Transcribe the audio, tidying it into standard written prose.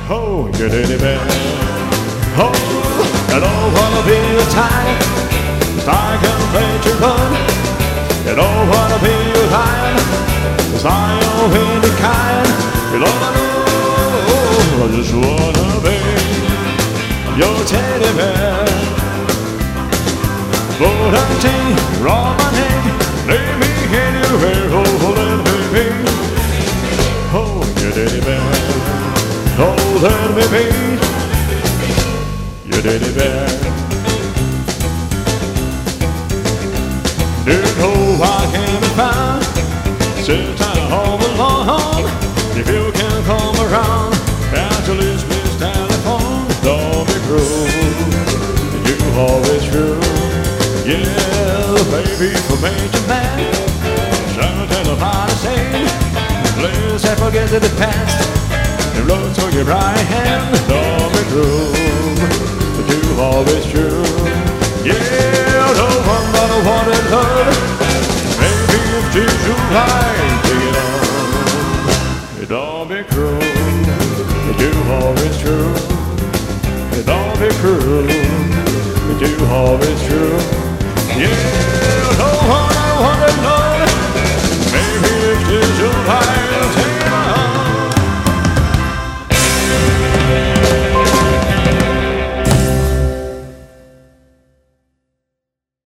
Oh, you did it, man. Oh, I don't wanna be a type. I can play your gun. I don't wanna be a lion. 'Cause I am in the kind. You don't know. I just wanna be your teddy bear. But I take all my name. Let me anywhere. Oh, let me be. Oh, you teddy bear. Oh, let me be your teddy bear. Do you know I can be found? Sit at home alone. If you can come around, answer this telephone. Don't be cruel, you always true. Yeah, baby, for major man. Something about the same. Please I forget the past. The road to your right hand. Don't be cruel, but you always true. Yeah, no one but I wanted love. Maybe if she's you right, take it on. Don't be cruel, but you always true. Don't be cruel, but you always true. Yeah, no